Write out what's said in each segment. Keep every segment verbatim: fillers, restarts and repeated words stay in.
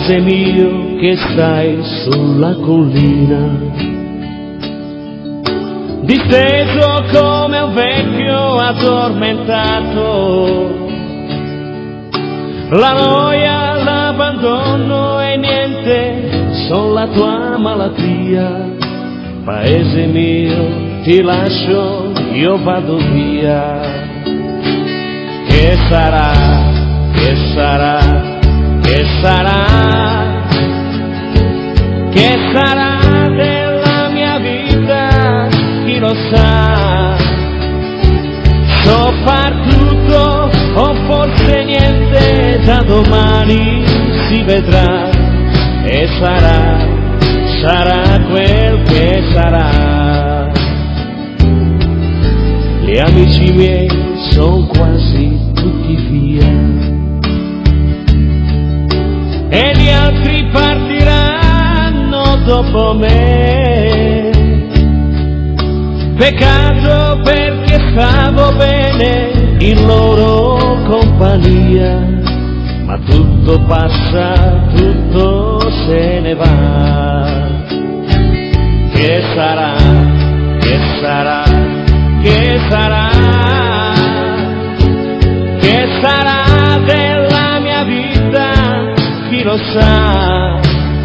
paese mio che stai sulla collina, disteso come un vecchio addormentato. La noia, l'abbandono e niente son la tua malattia. Paese mio, ti lascio, io vado via. Che sarà, che sarà, che sarà, che sarà della mia vita, chi lo sa. So far tutto o forse niente, da domani si vedrà e sarà, sarà quel che sarà. Gli amici miei son quasi tutti via e gli altri partiranno dopo me. Peccato perché stavo bene in loro compagnia, ma tutto passa, tutto se ne va. Che sarà, che sarà, che sarà, che sarà della mia vita, chi lo sa.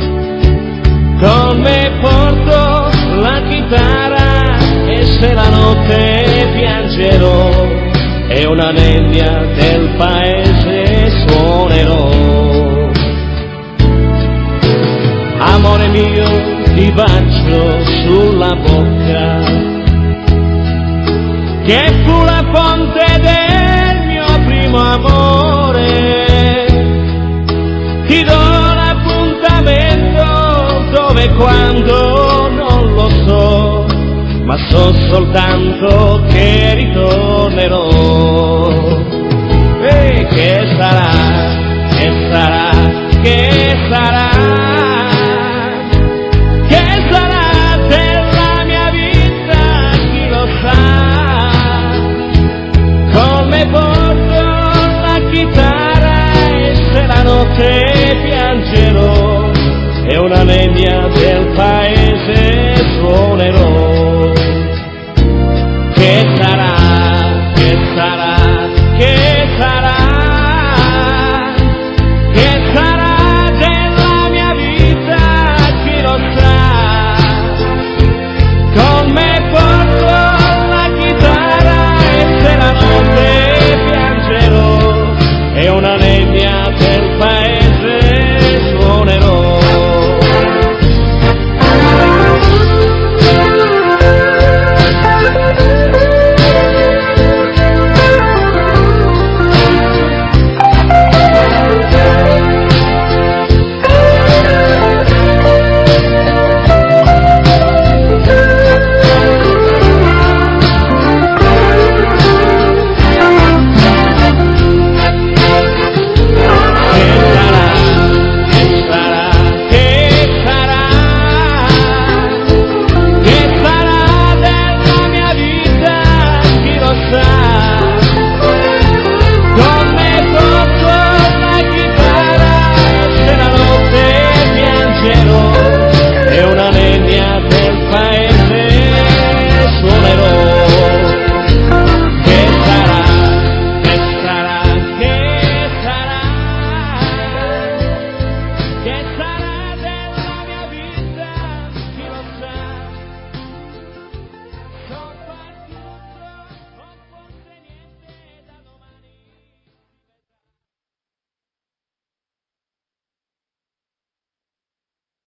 Con me porto la chitarra e se la notte piangerò e una nebbia del paese suonerò. Amore mio, ti bacio sulla bocca, che fu la fonte del mio primo amore. Ti do l'appuntamento dove e quando non lo so, ma so soltanto che ritornerò. E che sarà, che sarà, che sarà, che sarà della mia vita, chi lo sa. Come porto la chitarra e se la notte piangerò, è una nebbia del paese